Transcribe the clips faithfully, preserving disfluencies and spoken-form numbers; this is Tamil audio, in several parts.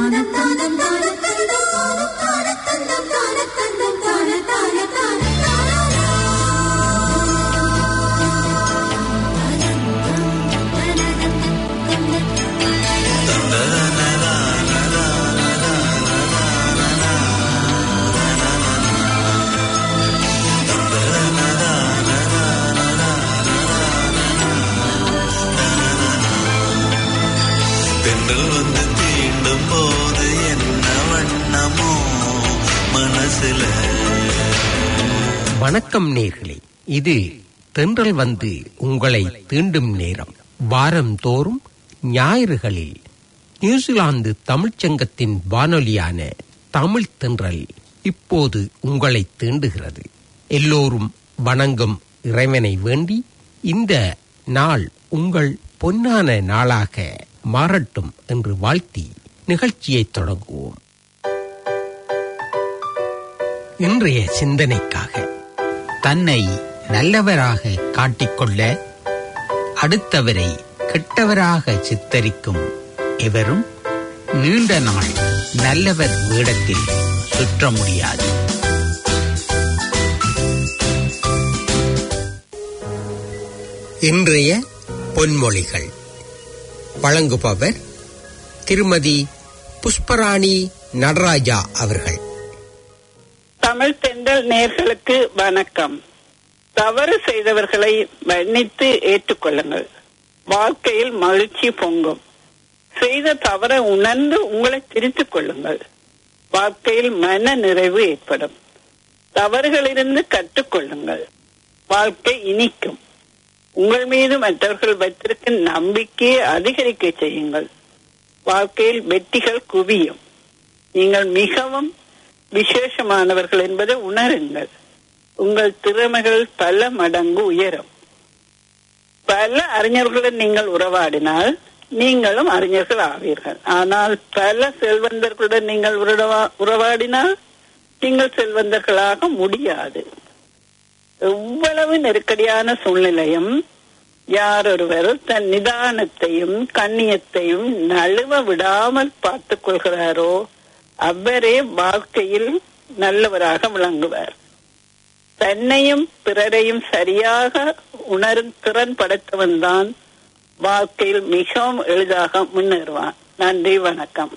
வணக்கம் நேர்களே, இது தென்றல் வந்து உங்களை தீண்டும் நேரம். வாரம் தோறும் ஞாயிறுகளில் நியூசிலாந்து தமிழ்ச்சங்கத்தின் வானொலியான தமிழ் தென்றல் இப்போது உங்களை தீண்டுகிறது. எல்லோரும் வணங்கும் இறைவனை வேண்டி இந்த நாள் உங்கள் பொன்னான நாளாக மாறட்டும் என்று வாழ்த்தி நிகழ்ச்சியை தொடங்குவோம். இன்றைய சிந்தனைக்காக, தன்னை நல்லவராக காட்டிக்கொள்ள அடுத்தவரை கெட்டவராக சித்தரிக்கும் எவரும் நீண்ட நாள் நல்லவர் வேடத்தில் சுற்ற முடியாது. இன்றைய பொன்மொழிகள் வழங்குபவர் திருமதி புஷ்பராணி நடராஜா அவர்கள். தமிழ் தென்றல் நேயர்களுக்கு வணக்கம். தவறு செய்தவர்களை மன்னித்து ஏற்றுக்கொள்ளுங்கள். வாழ்க்கையில் மகிழ்ச்சி பொங்கும். செய்த தவறை உணர்ந்து உங்களை திருத்திக் கொள்ளுங்கள். வாழ்க்கையில் மன நிறைவு ஏற்படும். தவறுகளிலிருந்து கற்றுக்கொள்ளுங்கள். வாழ்க்கை இனிக்கும். உங்கள் மீது மற்றவர்கள் வைத்திருக்கும் நம்பிக்கையை அதிகரிக்க செய்யுங்கள். வாழ்க்கையில் வெற்றிகள் குவியும். நீங்கள் மிகவும் விசேஷமானவர்கள் என்பதை உணருங்கள். உங்கள் திறமைகள் பல மடங்கு உயரும். பல அறிஞர்களுடன் நீங்கள் உறவாடினால் நீங்களும் அறிஞர்கள் ஆவீர்கள். ஆனால் பல செல்வந்தர்களுடன் நீங்கள் உறவாடினால் நீங்கள் செல்வந்தர்களாக முடியாது. எவ்வளவு நெருக்கடியான சூழ்நிலையும் யாரொருவர் தன் நிதானத்தையும் கண்ணியத்தையும் நழுவ விடாமல் பார்த்துக் கொள்கிறாரோ அவரே வாழ்க்கையில் நல்லவராக விளங்குவார். தன்னையும் பிறரையும் சரியாக உணரும் திறன் படைத்தவன் தான் வாழ்க்கையில் மிகவும் எளிதாக முன்னேறுவான். நன்றி, வணக்கம்.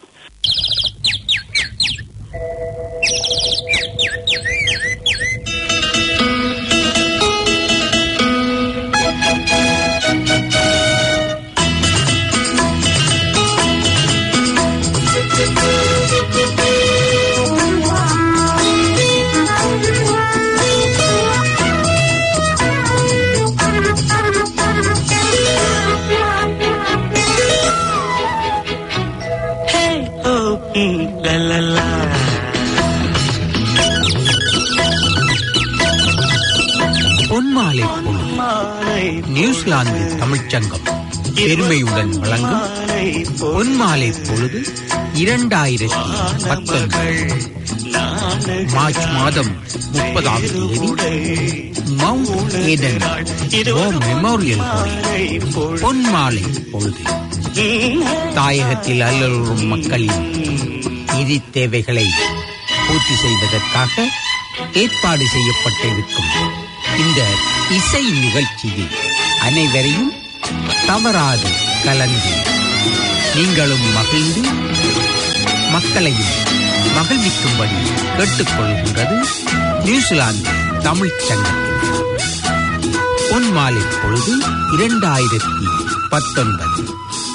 பொன்மாலை நியூசிலாந்து தமிழ்ச்சங்கம் பெருமையுடன் வழங்கும் பொன்மாலை பொழுது இரண்டாயிரத்தி பத்தொன்பது மார்ச் மாதம் முப்பதாம் தேதி மவுண்ட் ஏடன் மெமோரியல் பொன்மாலை பொழுது தாயகத்தில் அல்லலுறும் மக்களின் நிதி தேவைகளை பூர்த்தி செய்வதற்காக ஏற்பாடு செய்யப்பட்டிருக்கும் இந்த இசை நிகழ்ச்சியில் அனைவரையும் தவறாது கலந்து நீங்களும் மகிழ்ந்து மக்களையும் மகிழ்விக்கும்படி கேட்டுக்கொள்கின்றது நியூசிலாந்து தமிழ்ச் சங்கத்தில் பொன்மாலை பொழுது இரண்டாயிரத்தி பத்தொன்பது.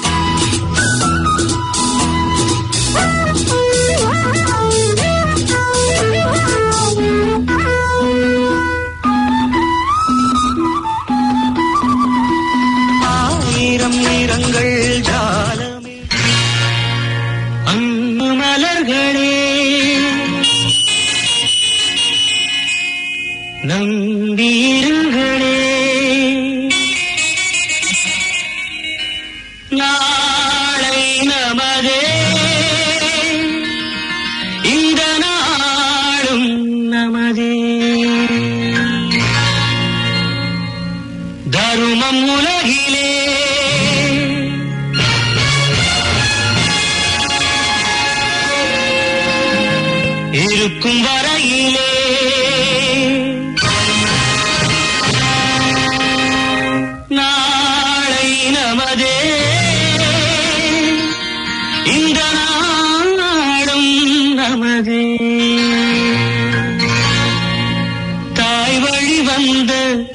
நிறங்கள் ஜாலமே அங்கு மலர்களே நம்பியிருங்களே இருக்கும் வரையிலே நாளை நமதே இந்த நாடும் நமதே தாய் வழி வந்த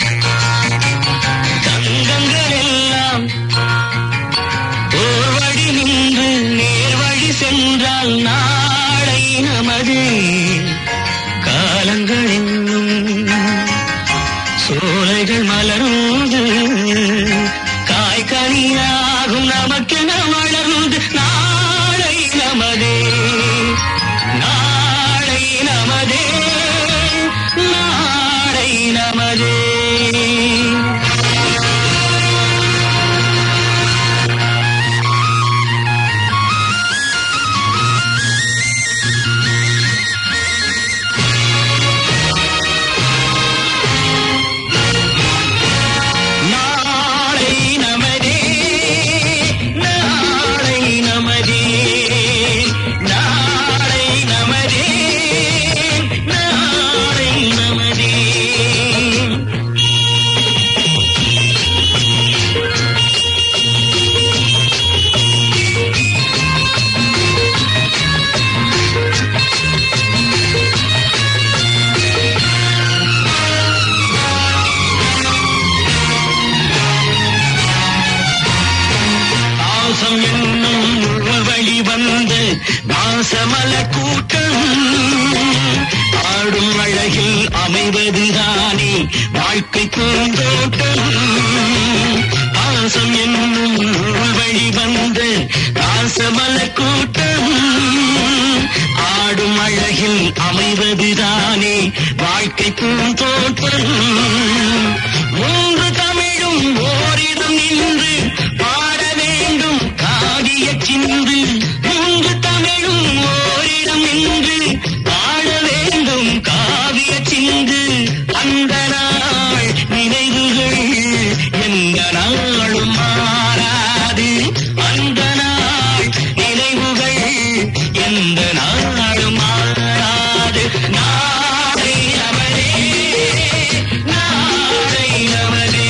தங்கங்கள் எல்லாம் ஓர் வழி நின்று நேர் வழி சென்றால் நாளை நமதே காலங்கள் என்னும் சோலைகள் மலர்ந்து காய்கனியாகும் நமக்கென வளர்ந்து நாளை நமதே நாளை நமதே நாளை நமதே வாசமல கூட்டம் ஆடும் அழகில் அமைவதுதானே வாழ்க்கை பூந்தோட்டம் பாசம் என்னும் வழி வந்த பாசமல கூட்டம் ஆடும் அழகில் அமைவதுதானே வாழ்க்கை பூந்தோட்டம் மூன்று தமிழும் ஓரிடம் நின்று பாட வேண்டும் காவிய சிந்து மூன்று தமிழும் ஓரிடம் நின்று பாட வேண்டும் காவிய சிந்து அந்த நாள் நினைவுகள் எந்த நாளும் மாறாது அந்த நாள் நினைவுகள் எந்த நாளும் மாறாது நாளை நமதே நாளை நமதே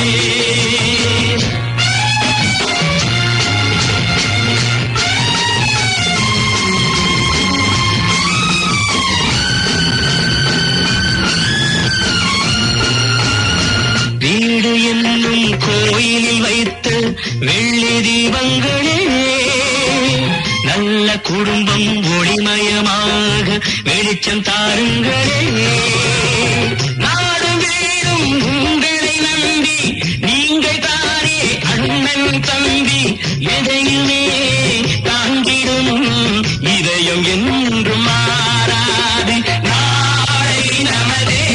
வீடு என்னும் கோயிலில் வைத்த வெள்ளி தீபங்களே நல்ல குடும்பம் ஒளிமயமாக வெளிச்சம் தாருங்களே நாடு வீடும் உங்களை நம்பி நீங்கள் தானே அண்ணன் தம்பி எதையுமே தாங்கிடும் இதயம் என்றும் மாறாது நாளை நமதே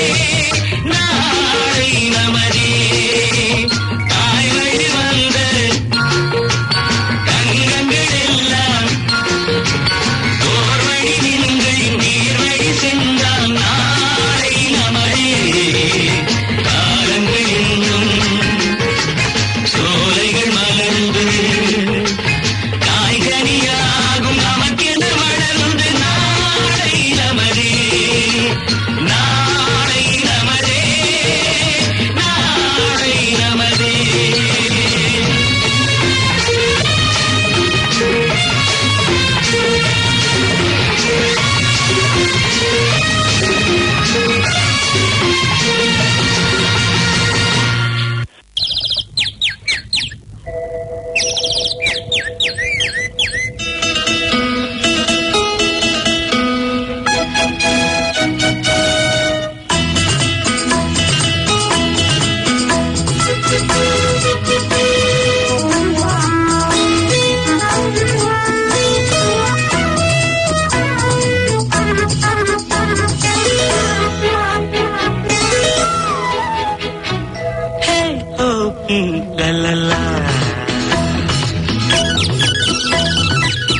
நாளை நமதே தாய் வழி வந்த தங்கங்கள் எல்லாம் ஓர் வழி நின்று நீர் வழி சென்றால் நாளை நமதே காலங்கள் என்னும் சோலைகள் மலர்ந்து காய்கனியாகும் நமக்கென வளர்ந்து நாளை நமதே நாளை நமதே நாளை நமதே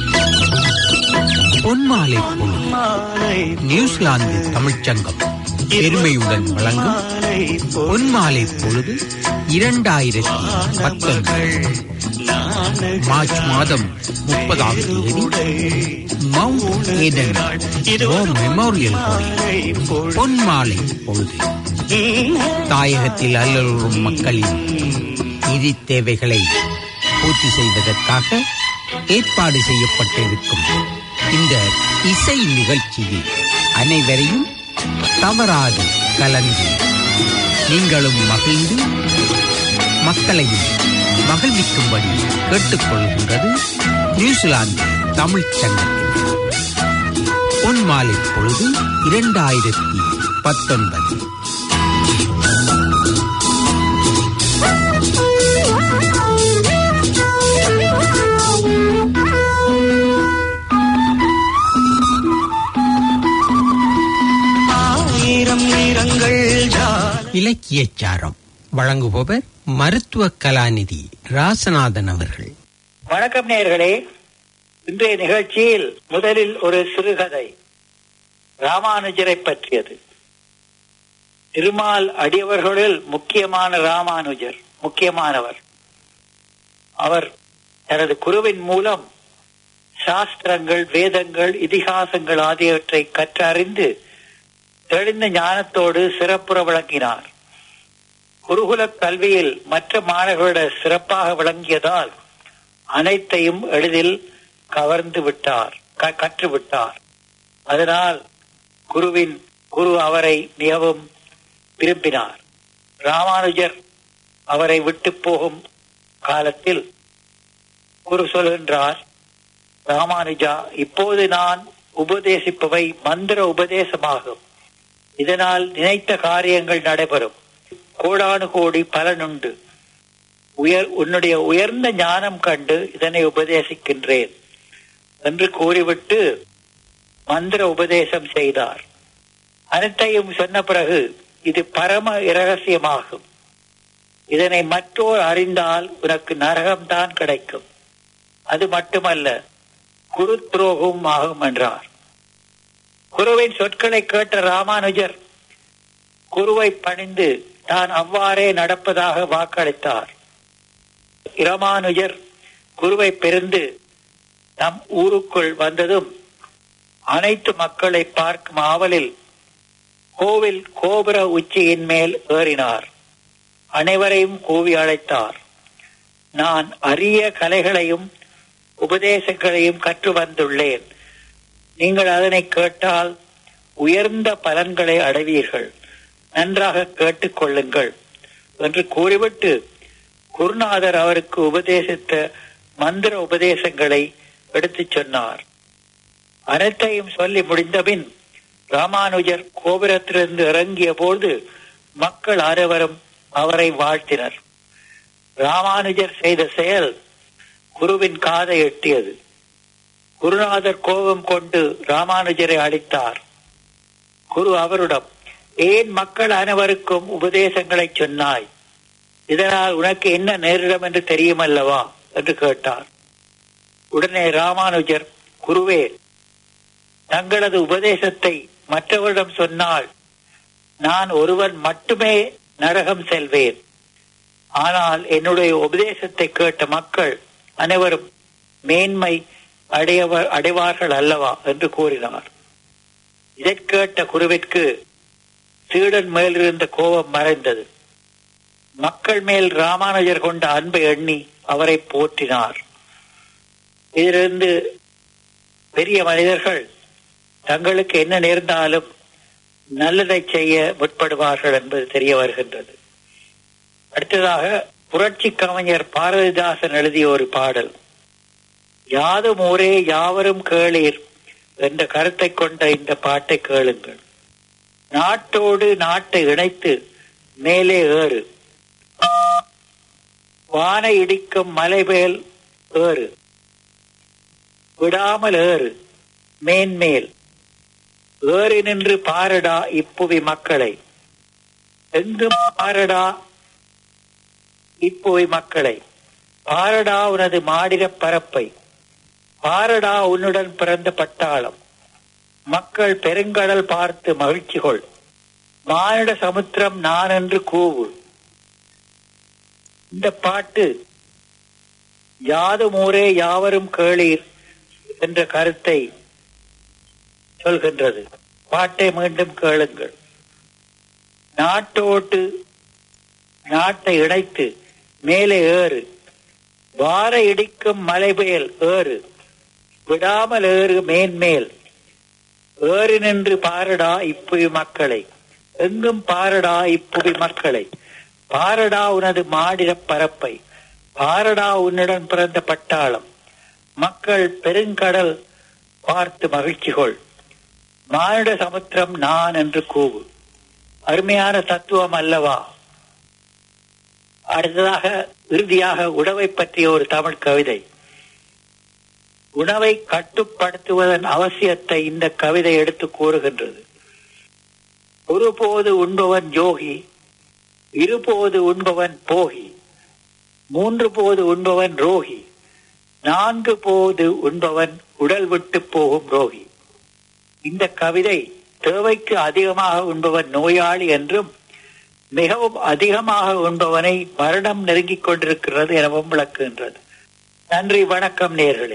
பொன்மாலை பொழுது நியூசிலாந்து தமிழ்ச்சங்கம் பெருமையுடன் வழங்கும் பொன்மாலை பொழுது இரண்டாயிரத்தி பத்தொன்பது மார்ச் மாதம் முப்பதாம் தேதி மவுண்ட் ஏடன் மெமோரியல் ஹாலில் பொன்மாலை பொழுது தாயகத்தில் அல்லலுறும் மக்களின் நிதி தேவைகளை பூர்த்தி செய்வதற்காக ஏற்பாடு செய்யப்பட்டிருக்கும் இந்த இசை நிகழ்ச்சியில் அனைவரையும் தவறாது கலந்து நீங்களும் மகிழ்ந்து மக்களையும் மகிழ்விக்கும்படி கேட்டுக்கொள்கின்றது நியூசிலாந்து தமிழ்ச் சங்கத்தின் பொன்மாலை பொழுது இரண்டாயிரத்தி பத்தொன்பது. இலக்கியச்சாரம் வழங்குபவர் மருத்துவ கலாநிதி ராசநாதன் அவர்கள். வணக்கம் நேயர்களே. இன்றைய நிகழ்ச்சியில் முதலில் ஒரு சிறுகதை ராமானுஜரை பற்றியது. திருமால் அடியவர்களில் முக்கியமான ராமானுஜர் முக்கியமானவர். அவர் தனது குருவின் மூலம் சாஸ்திரங்கள், வேதங்கள், இதிகாசங்கள் ஆகியவற்றை கற்றறிந்து தெளிந்த ஞானத்தோடு சிறப்புற விளங்கினார். குருகுல கல்வியில் மற்ற மாணவர்களிட சிறப்பாக விளங்கியதால் அனைத்தையும் எளிதில் கவர்ந்து விட்டார், கற்றுவிட்டார். அதனால் குருவின் குரு அவரை மிகவும் விரும்பினார். ராமானுஜர் அவரை விட்டு போகும் காலத்தில் குரு சொல்கின்றார், ராமானுஜா, இப்போது நான் உபதேசிப்பவை மந்திர உபதேசமாகும். இதனால் நினைத்த காரியங்கள் நடைபெறும். கோடானு கோடி பலனுண்டு. உயர் உன்னுடைய உயர்ந்த ஞானம் கண்டு இதனை உபதேசிக்கின்றேன் என்று கூறிவிட்டு மந்திர உபதேசம் செய்தார். அனைத்தையும் சொன்ன பிறகு, இது பரம இரகசியமாகும். இதனை மற்றோர் அறிந்தால் உனக்கு நரகம்தான் கிடைக்கும். அது மட்டுமல்ல, குரு துரோகம் ஆகும் என்றார். குருவின் சொற்களை கேட்ட ராமானுஜர் குருவை பணிந்து தான் அவ்வாறே நடப்பதாக வாக்களித்தார். ராமானுஜர் குருவை பிரிந்து தம் ஊருக்குள் வந்ததும் அனைத்து மக்களை பார்க்கும் ஆவலில் கோவில் கோபுர உச்சியின் மேல் ஏறினார். அனைவரையும் கூவி அழைத்தார். நான் அரிய கலைகளையும் உபதேசங்களையும் கற்று வந்துள்ளேன். நீங்கள் அதனை கேட்டால் உயர்ந்த பலன்களை அடைவீர்கள். நன்றாக கேட்டுக் கொள்ளுங்கள் என்று கூறிவிட்டு குருநாதர் அவருக்கு உபதேசித்த மந்திர உபதேசங்களை எடுத்துச் சொன்னார். அனைத்தையும் சொல்லி முடிந்தபின் ராமானுஜர் கோபுரத்திலிருந்து இறங்கிய போது மக்கள் அனைவரும் அவரை வாழ்த்தினர். ராமானுஜர் செய்த செயல் குருவின் காதை எட்டியது. குருநாதர் கோபம் கொண்டு ராமானுஜரை அழைத்தார். குரு அவரிடம், ஏன் மக்கள் அனைவருக்கும் உபதேசங்களை சொன்னாய்? இதனால் உனக்கு என்ன நேரிடும் என்று தெரியுமல்லவா என்று கேட்டார். உடனே ராமானுஜர், குருவே, தங்களது உபதேசத்தை மற்றவரிடம் சொன்னால் நான் ஒருவன் மட்டுமே நரகம் செல்வேன். ஆனால் என்னுடைய உபதேசத்தை கேட்ட மக்கள் அனைவரும் மேன்மை அடையவர் அடைவார்கள் அல்லவா என்று கூறினார். இதை கேட்ட குருவிற்கு சீடன் மேலிருந்த கோபம் மறைந்தது. மக்கள் மேல் ராமானுஜர் கொண்ட அன்பை எண்ணி அவரை போற்றினார். இதிலிருந்து பெரிய மனிதர்கள் தங்களுக்கு என்ன நேர்ந்தாலும் நல்லதை செய்ய முற்படுவார்கள் என்பது தெரிய வருகின்றது. அடுத்ததாக புரட்சி கவிஞர் பாரதிதாசன் எழுதிய ஒரு பாடல், யாதும் ஊரே யாவரும் கேளீர் என்ற கருத்தை கொண்ட இந்த பாட்டை கேளுங்கள். நாட்டோடு நாட்டை இணைத்து மேலே ஏறு, வானை இடிக்கும் மலைமேல் ஏறு, விடாமல் ஏறு மேன்மேல் ஏறி நின்று பாரடா இப்புவி மக்களை, எங்கும் பாரடா இப்புவி மக்களை, பாரடா உனது மாடிர பரப்பை, பாரடா உன்னுடன் பிறந்த பட்டாளம், மக்கள் பெருங்கடல் பார்த்து மகிழ்ச்சி கொள், மானிட சமுத்திரம் நான் என்று கூவு. இந்த பாட்டு யாதும் ஊரே யாவரும் கேளீர் என்ற கருத்தை சொல்கின்றது. பாட்டை மீண்டும் கேளுங்கள். நாட்டோட்டு நாட்டை இணைத்து மேலே ஏறு, வார இடிக்கும் மலைபெயல் ஏறு, விடாமல் ஏறு மேன்மேல், ஏறி நின்று பாரடா இப்புவி மக்களை, எங்கும் பாரடா இப்புவி மக்களை, பாரடா உனது மாடிட பரப்பை, பாரடா உன்னுடன் பிறந்த பட்டாளம், மக்கள் பெருங்கடல் பார்த்து மகிழ்ச்சி கொள், மானிட சமுத்திரம் நான் என்று கூவு. அருமையான தத்துவம் அல்லவா? அடுத்ததாக இறுதியாக உணவை பற்றிய ஒரு தமிழ் கவிதை. உணவை கட்டுப்படுத்துவதன் அவசியத்தை இந்த கவிதை எடுத்து கூறுகின்றது. ஒருபோது உண்பவன் யோகி, இருபோது உண்பவன் போகி, மூன்று போது உண்பவன் ரோகி, நான்கு போது உண்பவன் உடல் விட்டு போகும் ரோகி. இந்த கவிதை தேவைக்கு அதிகமாக உண்பவன் நோயாளி என்றும், மிகவும் அதிகமாக உண்பவனை மரணம் நெருங்கிக் கொண்டிருக்கிறது எனவும் விளக்குகின்றது. நன்றி, வணக்கம் நேயர்களே.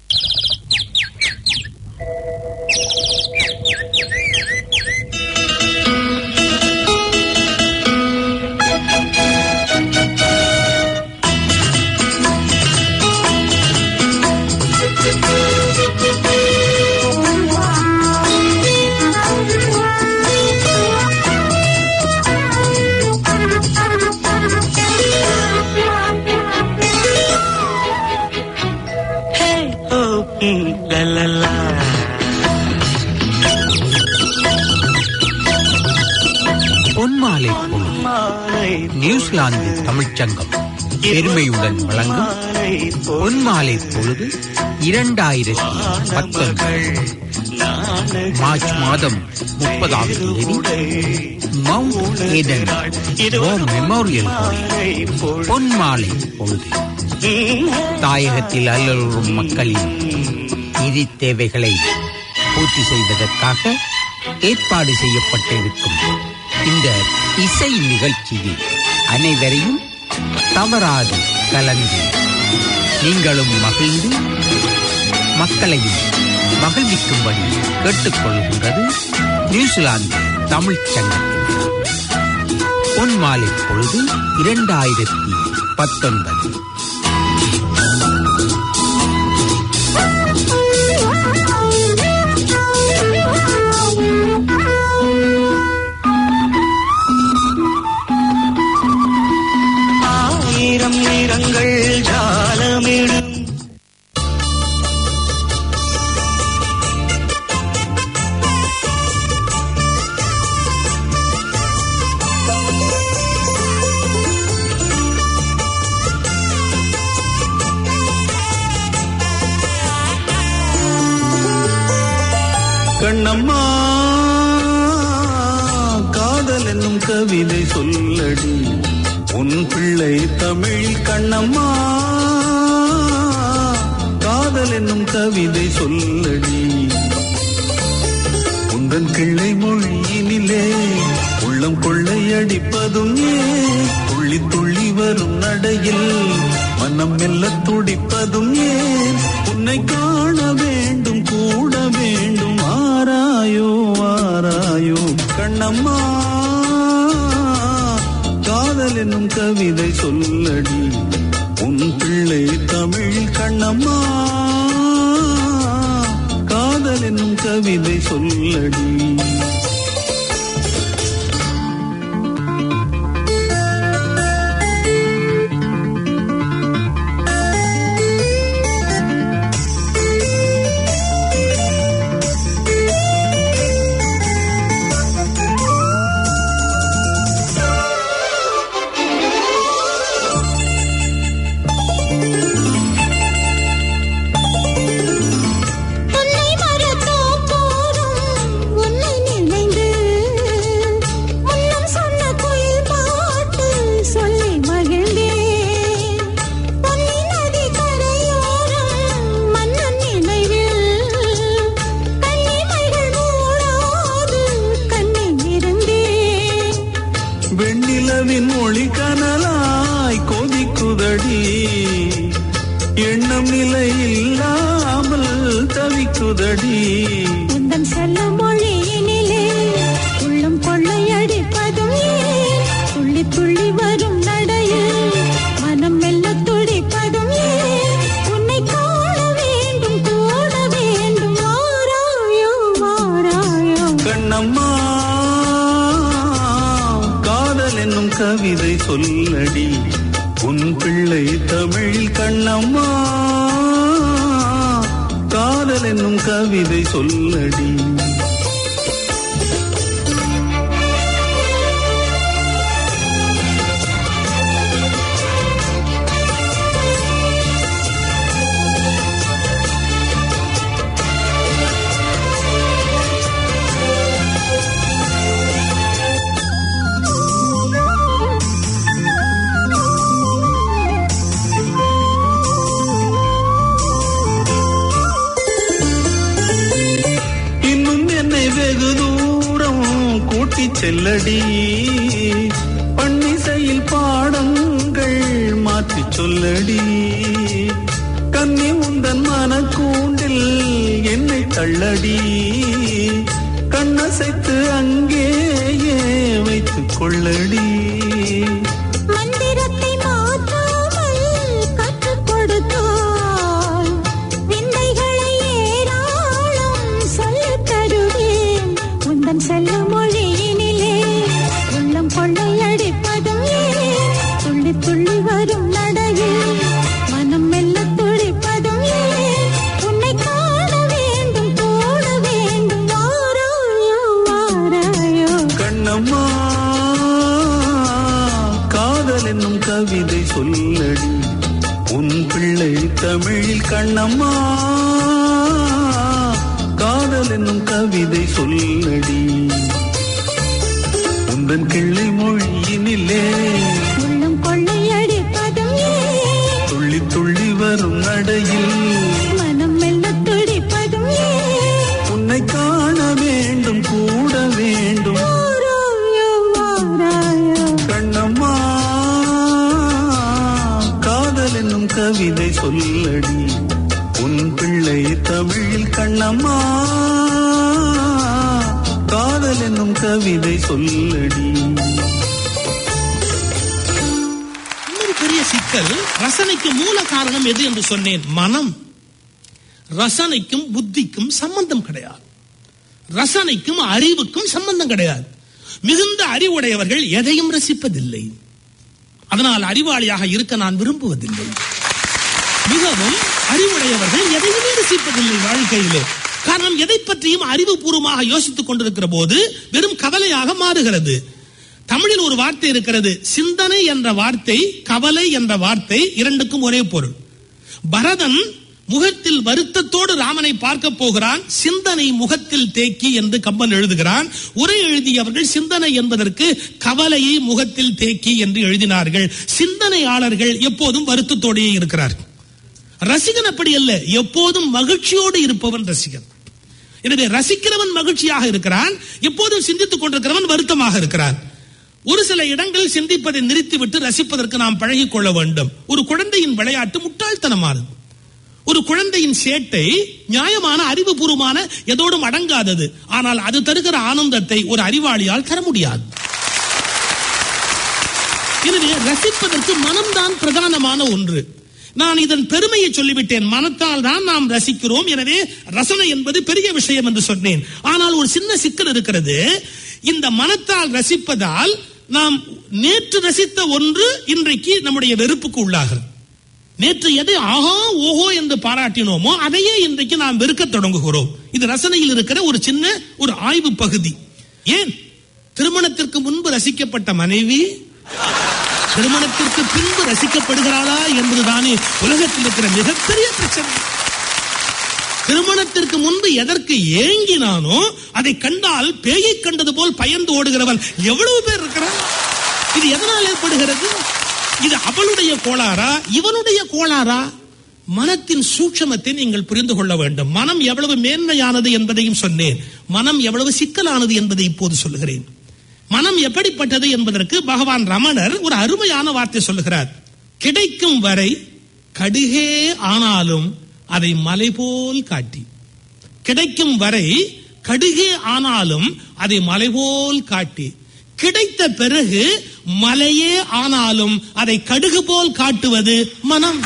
பொன்மாலை பொழுது நியூசிலாந்து தமிழ்ச்சங்கம் பெருமையுடன் வழங்கும் பொன்மாலை பொழுது இரண்டாயிரத்தி பத்தொன்பது மார்ச் மாதம் முப்பதாம் தேதி மவுண்ட் ஏடன் மெமோரியல் பொன்மாலை பொழுது தாயகத்தில் அல்லலுறும் மக்களின் நிதி தேவைகளை பூர்த்தி செய்வதற்காக ஏற்பாடு செய்யப்பட்டிருக்கும் இந்த இசை நிகழ்ச்சியில் அனைவரையும் தவறாது கலந்து நீங்களும் மகிழ்ந்து மக்களையும் மகிழ்விக்கும்படி கேட்டுக்கொள்கின்றது நியூசிலாந்து தமிழ்ச் சங்கத்தின் பொன்மாலை பொழுது இரண்டாயிரத்தி பத்தொன்பது. ஆயிரம் நிறங்கள் ஜாலமிடும் கண்ணம்மா காதல் என்னும் கவிதை சொல்லடி உன் பிள்ளை தமிழ். கண்ணம்மா காதல் என்னும் கவிதை சொல்லடி உந்தன் கிள்ளை மொழியினிலே உள்ளம் கொள்ளையடிப்பதும் ஏன், துள்ளி துள்ளி வரும் நடையில் மனம் மெல்ல துடிப்பதும் ஏன், உன்னை காண வேண்டும் கூட வேண்டும் ஆராயோ ஆராயோ. கண்ணம்மா காதல் என்னும் கவிதை சொல்லடி உன் பிள்ளை தமிழ். கண்ணம்மா காதல் என்னும் கவிதை சொல்லடி. வருதடி. உந்தன் செல்ல மொழியினிலே உள்ளம் கொள்ளையடிப்பதும் ஏன்? துள்ளி துள்ளி வரும் நடையில் மனம் மெல்ல துடிப்பதும் ஏன்? உன்னை காண வேண்டும் கூட வேண்டும். வாராயோ வாராயோ கண்ணம்மா காதல் என்னும் கவிதை சொல்லடி. உன் பிள்ளை தமிழ் கண்ணம்மா காதல் என்னும் கவிதை சொல்லடி. செல்லடி பன்னிசையில் பாடங்கள் மாற்றி சொல்லடி. கன்னி உந்தன் மனக்கூண்டில் என்னை தள்ளடி. கண்ணசைத்து அங்கேயே வைத்துக் கொள்ளடி. மந்திரத்தை மாற்றாமல் கற்றுக் கொடுத்தால் விந்தைகளை ஏராளம் சொல்லித் தருவேன். உந்தன் செல்ல மொழியினிலே உள்ளம் கொள்ளையடிப்பதும் ஏன்? துள்ளி துள்ளி வரும் நடையில் மனம் மெல்ல துடிப்பதும் ஏன்? உன்னை காண வேண்டும் கூட வேண்டும். வாராயோ வாராயோ கண்ணம்மா காதல் என்னும் கவிதை சொல்லடி. உன் பிள்ளை தமிழ் கண்ணம்மா காதல் என்னும் கவிதை சொல்லடி. உந்தன் கிள்ளை மொழியினிலே உள்ளம் கொள்ளையடிப்பதும் ஏன்? துள்ளி துள்ளி வரும் நடையில் மனம் மெல்ல துடிப்பதும் ஏன்? உன்னை காண வேண்டும் கூட வேண்டும். வாராயோ வாராயோ கண்ணம்மா காதல் என்னும் கவிதை சொல்லடி. உன் பிள்ளை தமிழ் கண்ணம்மா காதல் என்னும் கவிதை சொல்லடி. இன்னொரு பெரிய சிக்கல், ரசனைக்கு மூல காரணம் எது என்று சொன்னேன், மனம். ரசனைக்கும் புத்திக்கும் சம்பந்தம் கிடையாது. ரசனைக்கும் அறிவுக்கும் சம்பந்தம் கிடையாது. மிகுந்த அறிவுடையவர்கள் எதையும் ரசிப்பதில்லை. அதனால் அறிவாளியாக இருக்க நான் விரும்புவதில்லை. மிகவும் அறிவுடையவர்கள் எதையுமே ரசிப்பதில்லை வாழ்க்கையிலே. காரணம், எதை பற்றியும் அறிவுபூர்வமாக யோசித்துக் கொண்டிருக்கிற போது வெறும் கவலையாக மாறுகிறது. தமிழில் ஒரு வார்த்தை இருக்கிறது, சிந்தனை என்ற வார்த்தை, கவலை என்ற வார்த்தை, இரண்டுக்கும் ஒரே பொருள். பரதன் முகத்தில் வருத்தத்தோடு ராமனை பார்க்க போகிறான், சிந்தனை முகத்தில் தேக்கி என்று கம்பன் எழுதுகிறான். உரை எழுதியவர்கள் சிந்தனை என்பதற்கு கவலையை முகத்தில் தேக்கி என்று எழுதினார்கள். சிந்தனையாளர்கள் எப்போதும் வருத்தத்தோடையே இருக்கிறார்கள். ரசிகன் அப்படி அல்ல, எப்போதும் மகிழ்ச்சியோடு இருப்பவன் ரசிகன். எனவே ரசிக்கிறவன் மகிழ்ச்சியாக இருக்கிறான், எப்போதும் சிந்தித்துக் கொண்டிருக்கிறவன் வருத்தமாக இருக்கிறான். ஒரு சில இடங்களில் சிந்திப்பதை நிறுத்திவிட்டு ரசிப்பதற்கு நாம் பழகிக் கொள்ள வேண்டும். ஒரு குழந்தையின் விளையாட்டு முட்டாள்தனமானது. ஒரு குழந்தையின் சேட்டை நியாயமான அறிவுபூர்வமான எதோடும் அடங்காதது. ஆனால் அது தருகிற ஆனந்தத்தை ஒரு அறிவாளியால் தர முடியாது. எனவே ரசிப்பதற்கு மனம்தான் பிரதானமான ஒன்று. நான் இதன் பெருமையை சொல்லிவிட்டேன். மனத்தால் தான் நாம் ரசிக்கிறோம். எனவே ரசனை என்பது பெரிய விஷயம் என்று சொன்னேன். ஆனால் ஒரு சின்ன சிக்கல் இருக்கிறது. இந்த மனத்தால் ரசிப்பதால் நாம் நேற்று ரசித்த ஒன்று இன்றைக்கு நம்முடைய வெறுப்புக்கு உள்ளாகிறது. நேற்று எதை ஆஹா ஓஹோ என்று பாராட்டினோமோ அதையே இன்றைக்கு நாம் வெறுக்க தொடங்குகிறோம். இது ரசனையில் இருக்கிற ஒரு சின்ன ஒரு ஆய்வு பகுதி. ஏன் திருமணத்திற்கு முன்பு ரசிக்கப்பட்ட மனைவி திருமணத்திற்கு பின்பு ரசிக்கப்படுகிறாளா என்பதுதானே உலகத்தில் இருக்கிற மிகப்பெரிய பிரச்சனை. திருமணத்திற்கு முன்பு எதற்கு ஏங்கினானோ அதை கண்டால் பேயை கண்டது போல் பயந்து ஓடுகிறவன் எவ்வளவு பேர் இருக்கிறான். இது எதனால் ஏற்படுகிறது? இது அவளுடைய கோளாறா இவனுடைய கோளாறா? மனத்தின் சூட்சமத்தை நீங்கள் புரிந்து கொள்ள வேண்டும். மனம் எவ்வளவு மேன்மையானது என்பதையும் சொன்னேன். மனம் எவ்வளவு சிக்கலானது என்பதை இப்போது சொல்லுகிறேன். மனம் எப்படிப்பட்டது என்பதற்கு பகவான் ரமணர் ஒரு அருமையான வார்த்தை சொல்லுகிறார். கிடைக்கும் வரை கடுகே ஆனாலும் அதை மலை போல் காட்டி. கிடைக்கும் வரை கடுகே ஆனாலும் அதை மலை போல் காட்டி, கிடைத்த பிறகு மலையே ஆனாலும் அதை கடுகு போல் காட்டுவது மனம்.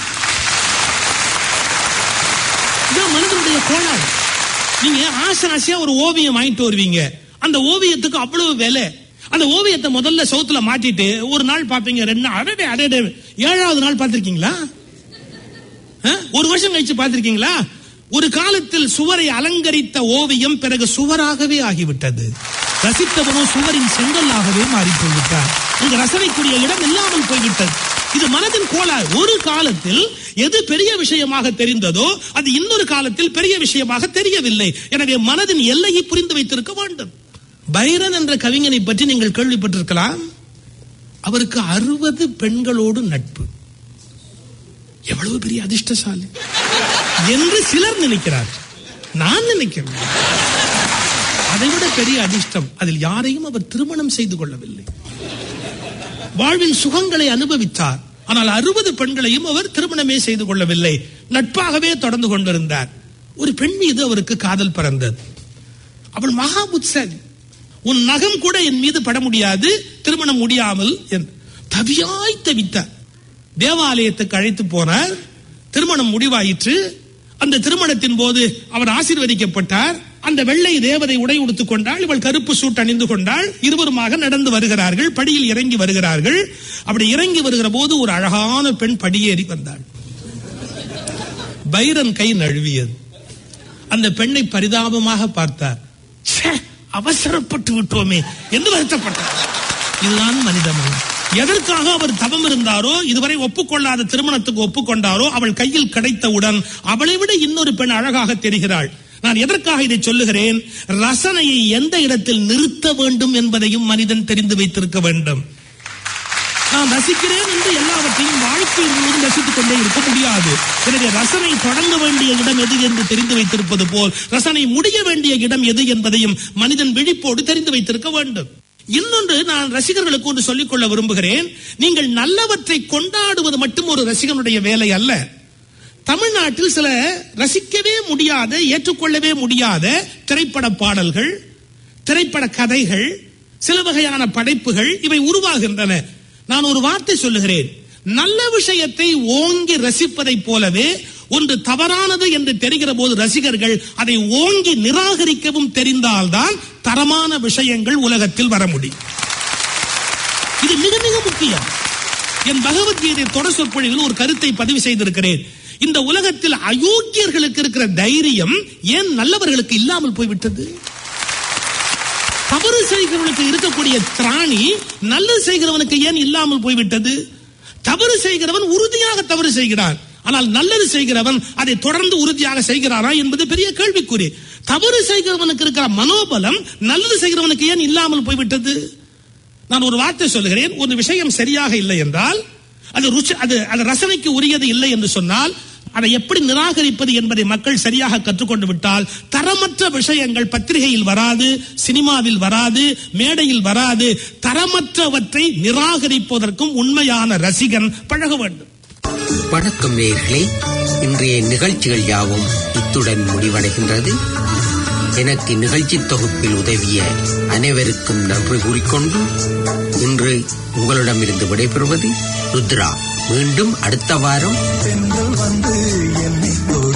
இதுதான் மனதினுடைய கோளாறு. நீங்க ஆசை ஆசையா ஒரு ஓவியம் வாங்கிட்டு வருவீங்க, அந்த ஓவியத்துக்கு அவ்வளவு விலை. அந்த ஓவியத்தை முதல்ல சவுத்துல மாட்டிட்டு ஒரு நாள் பாப்பீங்க, ரெண்டு நாள், அடடே அடடே, ஏழாவது நாள் பார்த்திருக்கீங்களா? ஒரு வருஷம் கழிச்சு பார்த்திருக்கீங்களா? ஒரு காலத்தில் சுவரை அலங்கரித்த ஓவியம் பிறகு சுவராகவே ஆகிவிட்டது. ரசித்தவனும் சுவரின் செங்கல்லாகவே மாறி போய்விட்டார். அங்கு ரசனைக்குரிய இடம் இல்லாமல் போய்விட்டது. இது மனதின் கோளாறு. ஒரு காலத்தில் எது பெரிய விஷயமாக தெரிந்ததோ அது இன்னொரு காலத்தில் பெரிய விஷயமாக தெரியவில்லை. எனவே மனதின் எல்லையை புரிந்து வைத்திருக்க வேண்டும். பைரன் என்ற கவிஞனை பற்றி நீங்கள் கேள்விப்பட்டிருக்கலாம். அவருக்கு அறுபது பெண்களோடு நட்பு. எவ்வளவு பெரிய அதிர்ஷ்டசாலி என்று சிலர் நினைக்கிறார். நான் நினைக்கிறேன் அதைவிட பெரிய அதிர்ஷ்டம். அதில் யாரையும் அவர் திருமணம் செய்து கொள்ளவில்லை. வாழ்வின் சுகங்களை அனுபவித்தார். ஆனால் அறுபது பெண்களையும் அவர் திருமணமே செய்து கொள்ளவில்லை. நட்பாகவே தொடர்ந்து கொண்டிருந்தார். ஒரு பெண் மீது அவருக்கு காதல் பிறந்தது. அவள் மகா புத்திசாலி. உன் நகம் கூட என் மீது பட முடியாது, திருமணம் முடியாமல் தவியாய் தவித்தார். தேவாலயத்துக்கு அழைத்து போனார். திருமணம் முடிவாயிற்று. அந்த திருமணத்தின் போது அவர் ஆசீர்வதிக்கப்பட்டார். அந்த வெள்ளை தேவதை உடை உடுத்துக் கொண்டாள், இவள் கருப்பு சூட் அணிந்து கொண்டாள். இருவருமாக நடந்து வருகிறார்கள், படியில் இறங்கி வருகிறார்கள். அப்படி இறங்கி வருகிற போது ஒரு அழகான பெண் படியேறி வந்தாள். பைரன் கை நழுவியது. அந்த பெண்ணை பரிதாபமாக பார்த்தார். அவசரப்பட்டு விட்டோமே என்று வருத்தப்பட்டார். இதுதான் மனித மனம். எதற்காக அவர் தவம் இருந்தாரோ, இதுவரை ஒப்புக்கொள்ளாத திருமணத்துக்கு ஒப்புக்கொண்டாரோ, அவள் கையில் கிடைத்தவுடன் அவளை விட இன்னொரு பெண் அழகாக தெரிகிறாள். நான் எதற்காக இதை சொல்லுகிறேன்? ரசனையை எந்த இடத்தில் நிறுத்த வேண்டும் என்பதையும் மனிதன் தெரிந்து வைத்திருக்க வேண்டும். நான் ரசிக்கிறேன் என்று எல்லாவற்றையும் வாழ்க்கை முழுவதும் ரசித்துக் கொண்டே இருக்க முடியாது. எனவே ரசனை தொடங்க வேண்டிய இடம் எது என்று தெரிந்து வைத்திருப்பது போல் ரசனை முடிய வேண்டிய இடம் எது என்பதையும் மனிதன் விழிப்போடு தெரிந்து வைத்திருக்க வேண்டும். இன்னொன்று நான் ரசிகர்களுக்கு ஒன்று சொல்லிக் கொள்ள விரும்புகிறேன். நீங்கள் நல்லவற்றை கொண்டாடுவது மட்டும் ஒரு ரசிகனுடைய வேலை அல்ல. தமிழ்நாட்டில் சில ரசிக்கவே முடியாத, ஏற்றுக்கொள்ளவே முடியாத திரைப்பட பாடல்கள், திரைப்பட கதைகள், சில வகையான படைப்புகள் இவை உருவாகின்றன. நான் ஒரு வார்த்தை சொல்லுகிறேன். நல்ல விஷயத்தை ஓங்கி ரசிப்பதை போலவே ஒன்று தவறானது என்று தெரிகிற போது ரசிகர்கள் அதை ஓங்கி நிராகரிக்கவும் தெரிந்தால்தான் தரமான விஷயங்கள் உலகத்தில் வர முடியும். இது மிக மிக முக்கியம். என் பகவத்கீதை தொடர் சொற்பொழிவில் ஒரு கருத்தை பதிவு செய்திருக்கிறேன். இந்த உலகத்தில் அயோக்கியர்களுக்கு இருக்கிற தைரியம் ஏன் நல்லவர்களுக்கு இல்லாமல் போய்விட்டது? தவறு செய்கிறவனுக்கு இருக்கக்கூடிய திராணி நல்லது செய்கிறவனுக்கு ஏன் இல்லாமல் போய்விட்டது? தவறு செய்கிறவன் உறுதியாக தவறு செய்கிறான், ஆனால் நல்லது செய்கிறவன் அதை தொடர்ந்து உறுதியாக செய்கிறாரா என்பது பெரிய கேள்விக்குறி. தவறு செய்கிறவனுக்கு இருக்கிற மனோபலம் நல்லது செய்கிறவனுக்கு ஏன் இல்லாமல் போய்விட்டது? நான் ஒரு வார்த்தை சொல்லுகிறேன். ஒரு விஷயம் சரியாக இல்லை என்றால், அது ருச்சி, அது அது ரசனைக்கு உரியது இல்லை என்று சொன்னால், அதை எப்படி நிராகரிப்பது என்பதை மக்கள் சரியாக கற்றுக்கொண்டு விட்டால் தரமற்ற விஷயங்கள் பத்திரிகையில் வராது, சினிமாவில் வராது, மேடையில் வராது. தரமற்றவற்றை நிராகரிப்பதற்கும் உண்மையான ரசிகன் பழக வேண்டும். வணக்கம் நேயர்களே, இன்றைய நிகழ்ச்சிகள் யாவும் இத்துடன் முடிவடைகின்றது. எனக்கு நிகழ்ச்சி தொகுப்பில் உதவிய அனைவருக்கும் நன்றி கூறிக்கொண்டு இன்று உங்களிடமிருந்து விடைபெறுவது ருத்ரா. மீண்டும் அடுத்த வாரம் பெண்கள் வந்து என்னை